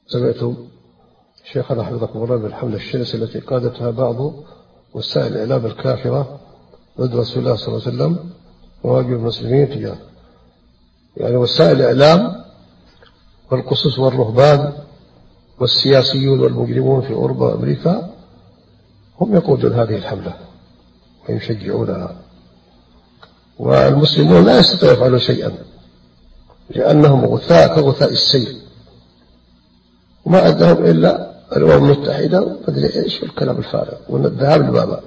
سمعتم شيخنا حفظكم الله بالحملة الشرسة التي قادتها بعض وسائل الإعلام الكافرة ضد رسول الله صلى الله عليه وسلم وواجب المسلمين تجاه يعني وسائل الإعلام والقصص والرهبان والسياسيون والمجرمون في أوروبا وأمريكا هم يقودون هذه الحملة ويشجعونها، والمسلمون لا يستطيعون يفعلون شيئا لأنهم غثاء كغثاء السيل، وما عندهم إلا الأمم المتحدة ومدري إيش الكلام الفارغ والذهاب للبابا.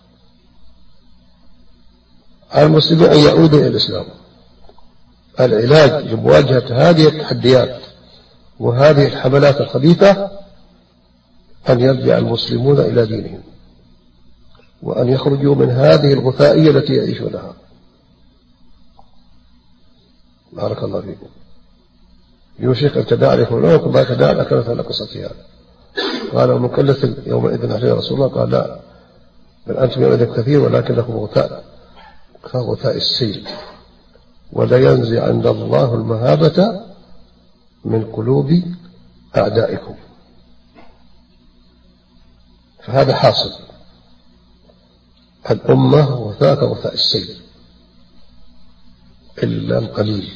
المسلمين أن يعودوا إلى الإسلام. العلاج لمواجهة هذه التحديات وهذه الحملات الخبيثة أن يرجع المسلمون إلى دينهم وأن يخرجوا من هذه الغثائية التي يعيشونها. بارك الله فيكم. يوشك أن تداعي فلوك ما تداعي أكلت على قصتها. قال ومن كلة يومئذ عليه رسول الله قال لا بل أنتم يومئذ كثير ولكنكم غثاء كغثاء السيل ولا ينزع عند الله المهابة من قلوب أعدائكم. فهذا حاصل، الأمة غثاء كغثاء السيل إلا القليل،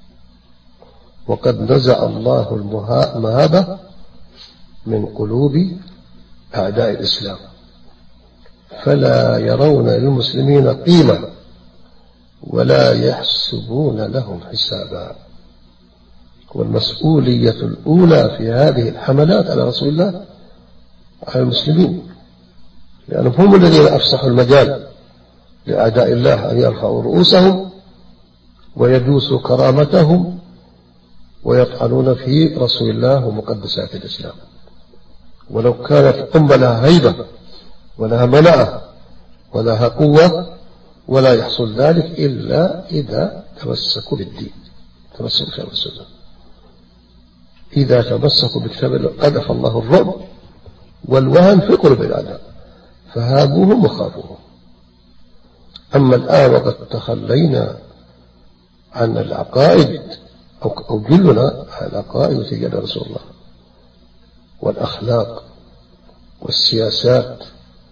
وقد نزع الله المهابة من قلوب أعداء الإسلام فلا يرون للمسلمين قيمة ولا يحسبون لهم حسابا. والمسؤولية الأولى في هذه الحملات على رسول الله على المسلمين، لأنهم هم الذين أفسحوا المجال لأعداء الله أن يرفعوا رؤوسهم ويدوسوا كرامتهم ويطعنون في رسول الله ومقدسات الإسلام. ولو كانت أمة لها هيبة ولها منعة ولها قوة ولا يحصل ذلك إلا إذا تمسكوا بالدين، تمسكوا بكتاب السنة. إذا تمسكوا بكتاب الله قذف الله الرعب والوهن في قلوب الأعداء فهابوهم وخافوهم. أما الآن وقد تخلينا عن العقائد أو جلنا عن العقائد وتجاه رسول الله والأخلاق والسياسات،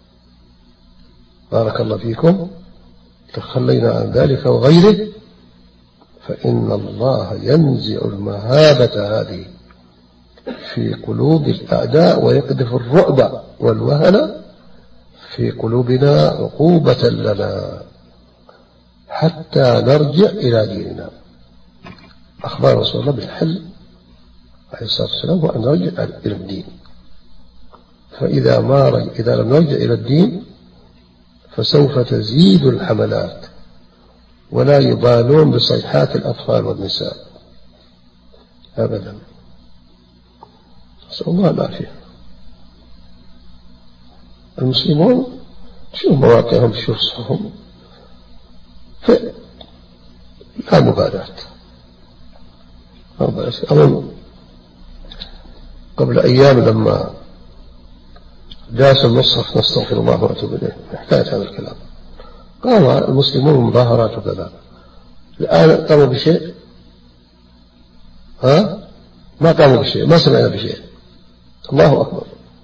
بارك الله فيكم، تخلينا عن ذلك وغيره، فإن الله ينزع المهابة هذه في قلوب الأعداء ويقذف الرعب والوهن في قلوبنا عقوبة لنا حتى نرجع إلى ديننا. أخبار رسول الله بالحل عليه الصلاة والسلام وأن نرجع إلى الدين. فإذا إذا لم نرجع إلى الدين فسوف تزيد الحملات ولا يبالون بصيحات الأطفال والنساء أبدا. نسأل الله العافية. المسلمون شوف مواقعهم شوف صحهم لا مبالاة. أظن قبل أيام لما داس المصحف نستغفر الله وأتوب إليه حكاية هذا الكلام، قام المسلمون مظاهرات وكذا. الآن قاموا بشيء؟ ما قاموا بشيء، ما سمعنا بشيء. الله أكبر.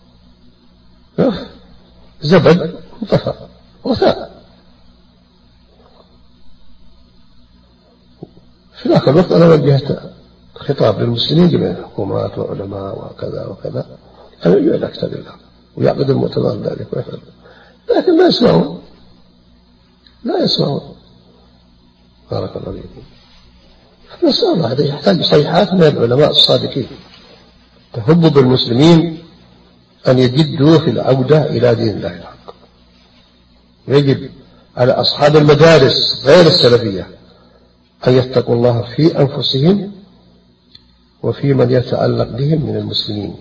زبد انطفى غثاء. في ذاك الوقت أنا وجهت خطاب للمسلمين جميع الحكومات وعلماء وكذا وكذا أن يرجعوا إلى كتاب الله ويعقد المؤتمر ذلك ويفعل، لكن لا يسمعون، لا يسمعون. بارك الله فيكم. نسأل الله، هذا يحتاج صيحات من العلماء الصادقين تهب بالمسلمين أن يجدوا في العودة إلى دين الله الحق. يجب على أصحاب المدارس غير السلفية أن يتقوا الله في أنفسهم وفي من يتعلق بهم من المسلمين.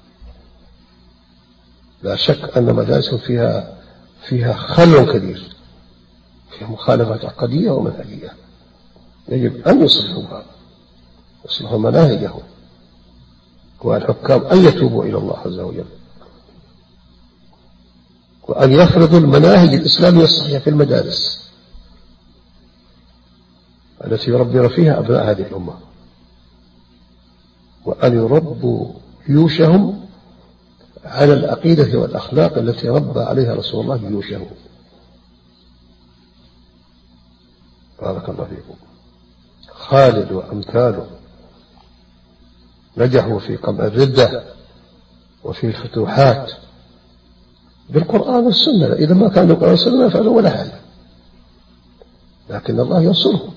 لا شك أن مدارسهم فيها خلل كبير، فيها مخالفات عقدية ومنهجية، يجب أن يصلحوها، يصلحوا مناهجهم، والحكام أن يتوبوا إلى الله عز وجل وأن يفرضوا المناهج الإسلامية الصحيحة في المدارس التي يربون فيها أبناء هذه الأمة، وأن يربوا جيوشهم على العقيدة والأخلاق التي ربى عليها رسول الله جيوشه. بارك الله فيكم. خالد وأمثاله نجحوا في قمع الردة وفي الفتوحات بالقرآن والسنة. إذا ما كانوا بالقرآن والسنة ما فعلوا ولا حاجة، لكن الله ينصرهم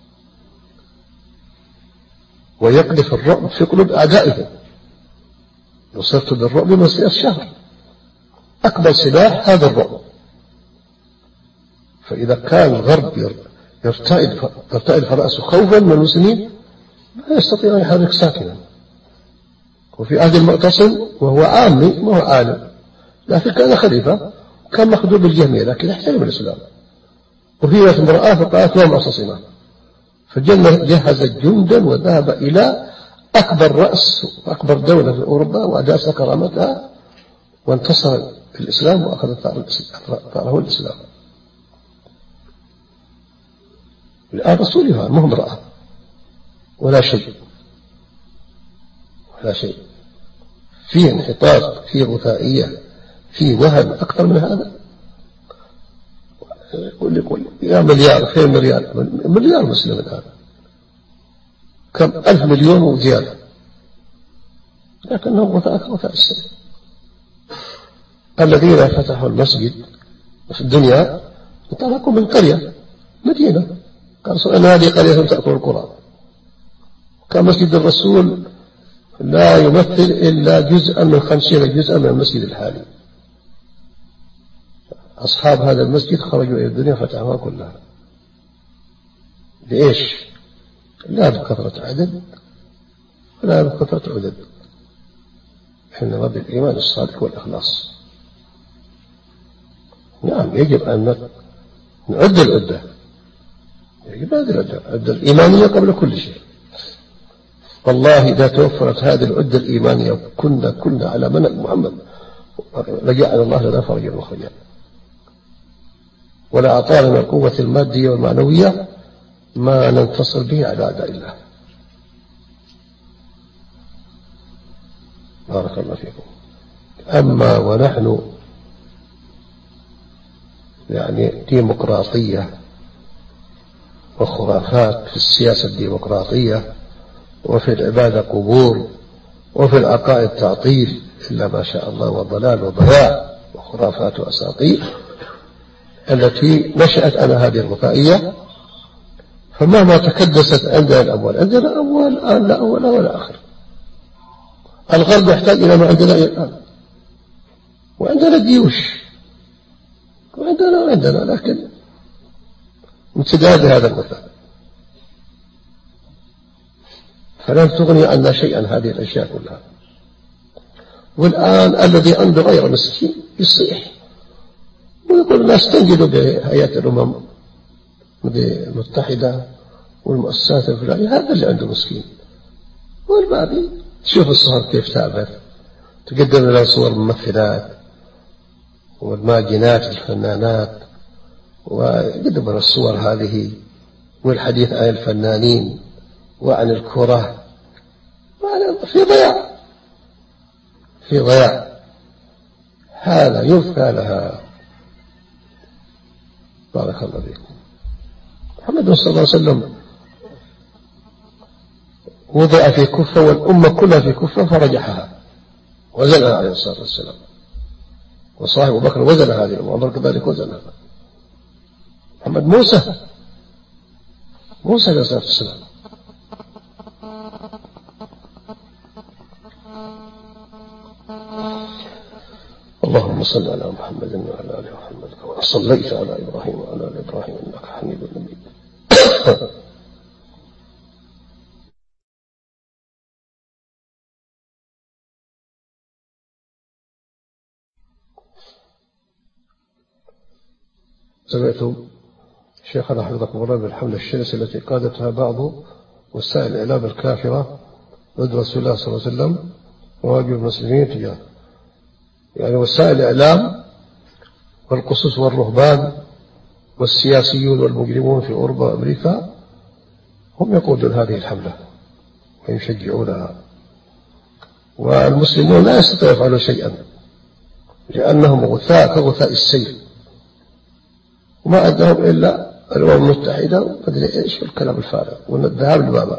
ويقذف الرعب في قلوب أعدائهم. نصرت بالرعب مسيرة شهر، أكبر سلاح هذا الرعب. فإذا كان الغرب يرتئد فرأسه خوفا من المسلمين ما يستطيع أن يحرك ساكنا. وفي عهد المعتصم وهو عامي ما هو عالم، لكن كان خليفة كان مخدوع بالجهمية لكن يحترم الإسلام. وفي امرأة فقالت يوم معتصمة، فجهز جندا وذهب إلى أكبر رأس وأكبر دولة في أوروبا وأداس كرامتها وانتصر الإسلام وأخذ ثاره الإسلام. الآن رسولها ما هو امرأة ولا شيء ولا شيء. فيه انحطاط، فيه غثائية، فيه وهن أكثر من هذا. يقول يا مليار خير مليار مسلم الآن، كم 1000 مليون وزيادة، لكنهم غثاء السنة. الذين فتحوا المسجد في الدنيا انطلقوا من قرية مدينة، قال أن هذه قرية تأكل القرى. كان مسجد الرسول لا يمثل إلا جزءا من 50 جزءا من المسجد الحالي. أصحاب هذا المسجد خرجوا إلى الدنيا فتحوها كلها. لإيش؟ لا بكثرة عدد ولا بكثرة عدد، إنما بالإيمان الصادق والإخلاص. نعم يجب أن نعد العدة، يجب هذه العدة الإيمانية قبل كل شيء. والله إذا توفرت هذه العدة الإيمانية كنا على منهج محمد لجعل الله لنا فرجا وخرجا، ولا أعطانا من القوة المادية والمعنوية ما ننتصر به على أعداء الله. بارك الله فيكم. أما ونحن يعني ديمقراطية وخرافات في السياسة الديمقراطية، وفي العبادة قبور، وفي العقائد تعطيل إلا ما شاء الله، وضلال وضياع وخرافات وأساطير التي نشأت على هذه الغثائية. فمهما تكدست عندنا الأموال، عندنا أموال الآن لا أول ولا آخر. الغرب يحتاج إلى ما عندنا الآن، وعندنا جيوش وعندنا لكن امتداد هذا الغثاء، فلن تغني عنا شيئا هذه الأشياء كلها. والآن الذي عنده غير مسكين يصيح ويقول الناس تنجدوا بهيئة الأمم المتحدة والمؤسسات الفلانية، هذا اللي عنده مسكين. والباقي شوف الصور كيف تعبر، تقدم لنا صور الممثلات والماجنات الفنانات، وقدم لنا الصور هذه والحديث عن الفنانين وعن الكرة، في ضياع هذا يذكى لها. بارك الله فيكم. محمد صلى الله عليه وسلم وضع في كفة والأمة كلها في كفة فرجحها وزنها عليه الصلاة والسلام، وصاحب بكر وزن هذه الأمة وعمر كذلك وزنها. محمد موسى عليه الصلاة والسلام اللهم صل على محمد وعلى آل محمد كما صليت على إبراهيم وعلى آل إبراهيم إنك حميد مجيد. سمعت شيخنا حفظكم الله بالحملة الشرسة التي قادتها بعض وسائل الإعلام الكافرة ضد رسول الله صلى الله عليه وسلم وواجب المسلمين تجاه، يعني وسائل الإعلام والقصص والرهبان والسياسيون والمجرمون في أوروبا وأمريكا هم يقودون هذه الحملة ويشجعونها. والمسلمون لا يستطيعون يفعلوا شيئا لأنهم غثاء كغثاء السيل، وما عندهم إلا الأمم المتحدة ومدري إيش والكلام الفارغ والذهاب لبابا.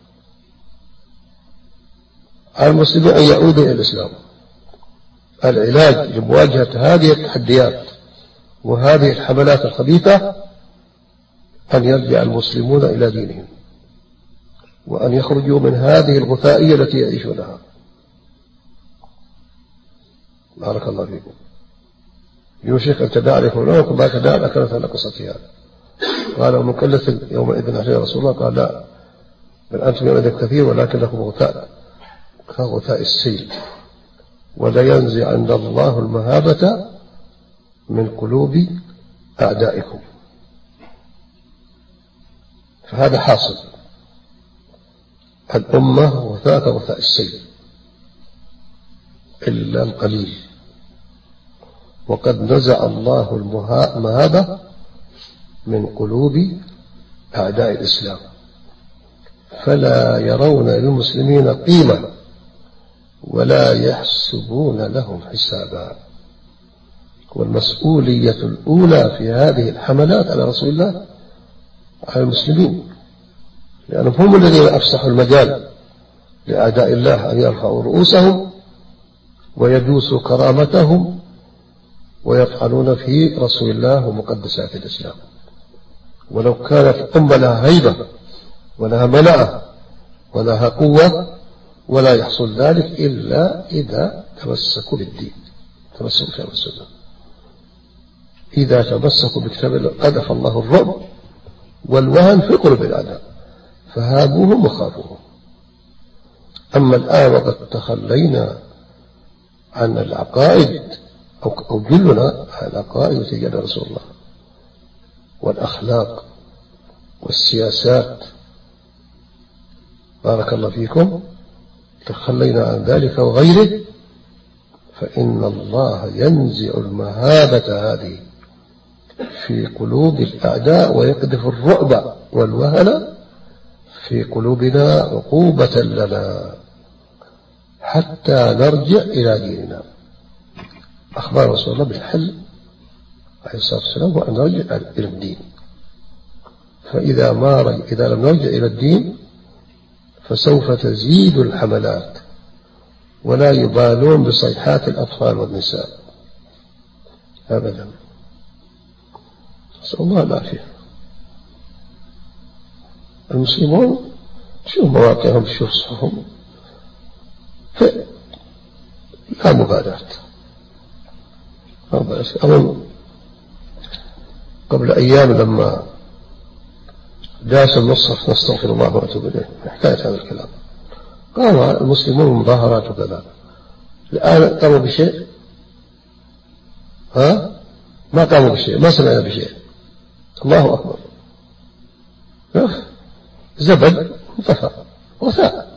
على المسلمين أن يعودوا إلى الإسلام. العلاج لمواجهة هذه التحديات وهذه الحملات الخبيثة أن يرجع المسلمون إلى دينهم، وأن يخرجوا من هذه الغثائية التي يعيشونها. بارك الله فيكم. يوشك أن تداعي فلانكم ما تداعي أكلت على قصتها. قال ومكلف يومئذ عليه رسول الله قال لا، بل أنتم يومئذ كثير ولكنكم غثاء كغثاء السيل، ولا ينزع عند الله المهابة من قلوب أعدائكم. فهذا حاصل، الأمة غثاء كغثاء السيل إلا القليل، وقد نزع الله المهابة من قلوب أعداء الإسلام، فلا يرون للمسلمين قيمة ولا يحسبون لهم حسابا. والمسؤولية الأولى في هذه الحملات على رسول الله على المسلمين، لأنهم هم الذين أفسحوا المجال لأعداء الله أن يرفعوا رؤوسهم ويدوسوا كرامتهم ويطعنون في رسول الله ومقدسات الإسلام. ولو كانت الأمة لها هيبة ولها منعة ولها قوة ولا يحصل ذلك إلا إذا تمسكوا بالدين، تمسكوا بكتاب السنة. إذا تمسكوا بكتاب الله قذف الله الرعب والوهن في قلوب الأعداء فهابوهم وخافوهم. أما الآن وقد تخلينا عن العقائد أو جلنا عن العقائد تجاه رسول الله والأخلاق والسياسات، بارك الله فيكم، تخلينا عن ذلك وغيره، فإن الله ينزع المهابة هذه في قلوب الأعداء ويقذف الرعب والوهن في قلوبنا عقوبة لنا حتى نرجع إلى ديننا. أخبار رسول الله بالحل عليه الصلاة والسلام وأن نرجع إلى الدين. فإذا إذا لم نرجع إلى الدين فسوف تزيد الحملات ولا يبالون بصيحات الأطفال والنساء أبدا. نسأل الله العافية. المسلمون شوف مواقعهم، شوف صحهم، لا مبالاة. أظن قبل أيام لما داس المصحف نستغفر الله ونتوب إليه حكاية هذا الكلام، قام المسلمون مظاهرات وكذا. الآن قاموا بشيء؟ ما قاموا بشيء، ما سمعنا بشيء. الله أكبر، زبد انطفى وثاء.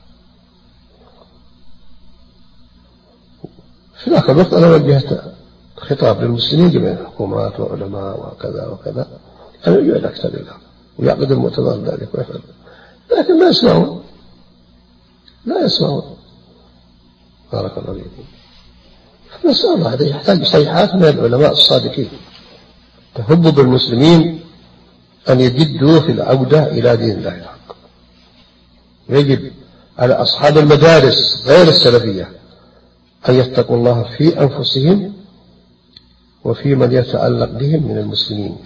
في ذاك الوقت أنا وجهت خطاب للمسلمين جميع الحكومات وعلماء وكذا وكذا أن يجوا إلى كتاب الله ويعقد المؤتمر ذلك ويفعل، لكن لا يسمعون، لا يسمعون. بارك الله فيكم. نسأل الله، هذا يحتاج صيحات من العلماء الصادقين تهب بالمسلمين أن يجدوا في العودة إلى دين الله الحق. يجب على أصحاب المدارس غير السلفية أن يتقوا الله في أنفسهم وفي من يتعلق بهم من المسلمين.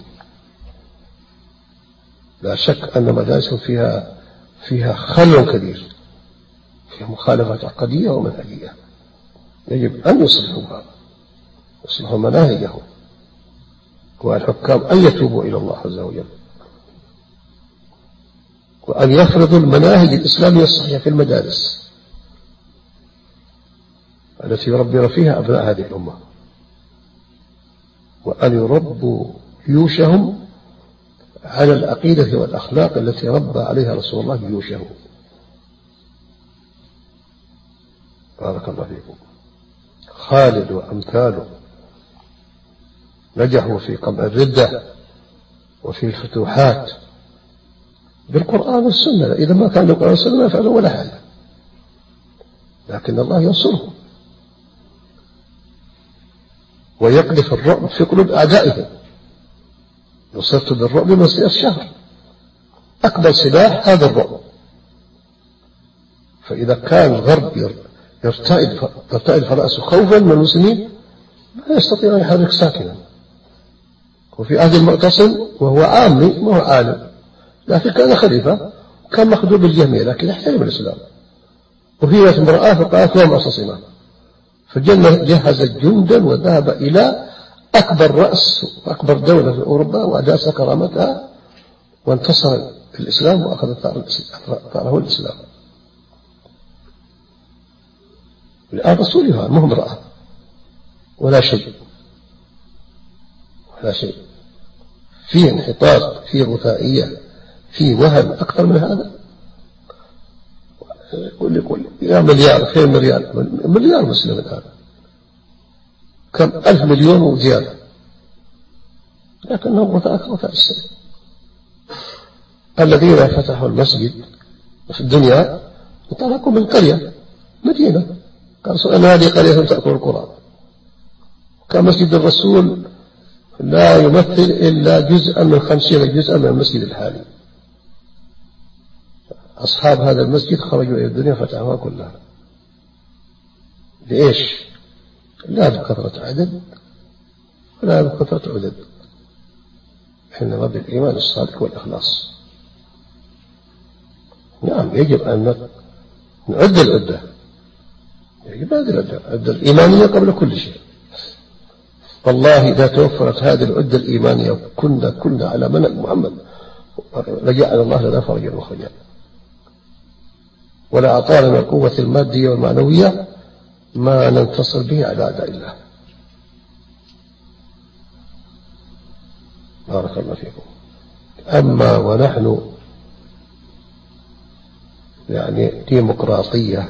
لا شك أن مدارسهم فيها خلل كبير، فيها مخالفات عقدية ومنهجية، يجب أن يصلحوها، يصلحوا مناهجهم، والحكام أن يتوبوا إلى الله عز وجل وأن يفرضوا المناهج الإسلامية الصحيحة في المدارس التي يربون فيها أبناء هذه الأمة، وأن يربوا جيوشهم على العقيدة والأخلاق التي ربى عليها رسول الله جيوشه. بارك الله فيكم. خالد وأمثاله نجحوا في قمع الردة وفي الفتوحات بالقرآن والسنة. إذا ما كان القرآن والسنة ما يفعلوا ولا حاجة. لكن الله ينصرهم ويقذف الرعب في قلوب أعدائهم. نصرت بالرعب مسيرة شهر، أكبر سلاح هذا الرعب. فإذا كان الغرب يرتعد فرأسه خوفا من المسلمين لا يستطيع أن يحرك ساكنا. وفي عهد المعتصم وهو عامي ما هو عالم، لكن كان خليفة كان مخدوع بالجميع لكن يحترم الإسلام. وهي امرأة فقالت هو معتصمة، فجهزت جندا وذهب إلى أكبر رأس وأكبر دولة في أوروبا وأداس كرامتها وانتصر الإسلام وأخذ ثاره الإسلام. الآن رسولها ما هو امرأة ولا شيء ولا شيء، فيه انحطاط، فيه غثائية، فيه وهن أكثر من هذا. يقول يا مليار خير مليار مسلم الآن، كم 1000 مليون وزيادة، لكنهم غثاء السنة. الذين فتحوا المسجد في الدنيا انطلقوا من قرية مدينة، قال أن هذه قرية تأكل القرى. كان مسجد الرسول لا يمثل إلا جزءا من 50 جزءا من المسجد الحالي. أصحاب هذا المسجد خرجوا إلى الدنيا فتحوها كلها. لإيش؟ لا بكثرة عدد ولا بكثرة عدد، إنما بالإيمان الصادق والإخلاص. نعم يجب أن نعد العدة، يجب هذه العدة الإيمانية قبل كل شيء. والله إذا توفرت هذه العدة الإيمانية كنا على منهج محمد لجعل الله لنا فرجا وخرجا، ولا أعطانا من القوة المادية والمعنوية ما ننتصر به على أعداء الله. بارك الله فيكم. أما ونحن يعني ديمقراطية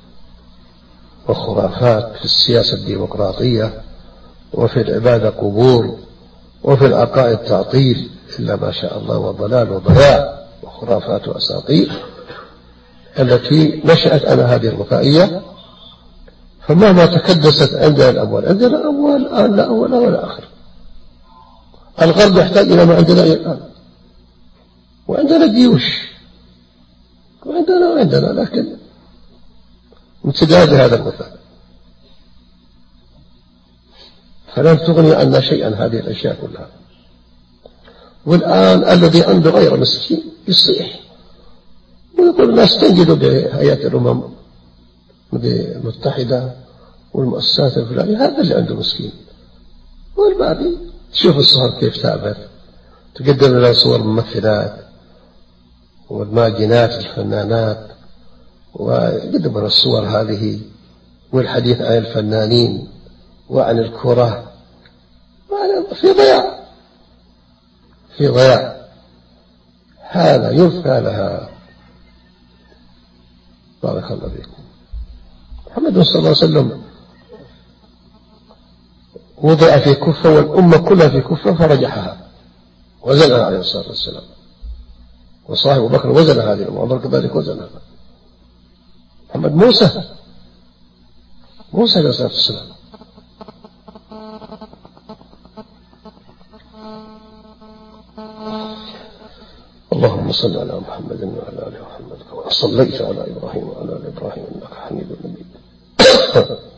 وخرافات في السياسة الديمقراطية، وفي العبادة قبور، وفي العقائد تعطيل، إلا ما شاء الله وضلال وضياع وخرافات وأساطير التي نشأت على هذه الغثائية. فمهما تكدست عندنا الأموال، عندنا أموال الآن لا أول ولا آخر. الغرب يحتاج إلى ما عندنا الآن، وعندنا جيوش وعندنا لكن امتداد هذا الغثاء، فلن تغني عنا شيئا هذه الأشياء كلها. والآن الذي عنده غير مسكين يصيح ويقول الناس تنجدوا بهيئة الأمم المتحدة والمؤسسات الفلانية، هذا اللي عنده مسكين. والباقي تشوف الصور كيف تعبر، تقدم لنا صور ممثلات والماجنات الفنانات، وقدم لنا الصور هذه والحديث عن الفنانين وعن الكرة، في ضياع هذا يرثى لها. بارك الله فيكم. محمد صلى الله عليه وسلم وضع في كفة والأمة كلها في كفة فرجحها وزنها عليه الصلاة والسلام، وصاحب بكر وزن هذه الأمة وعمر كذلك وزنها. محمد موسى عليه الصلاة والسلام اللهم صل على محمد وعلى آل محمد كما صليت على إبراهيم وعلى آل إبراهيم إنك حميد مجيد.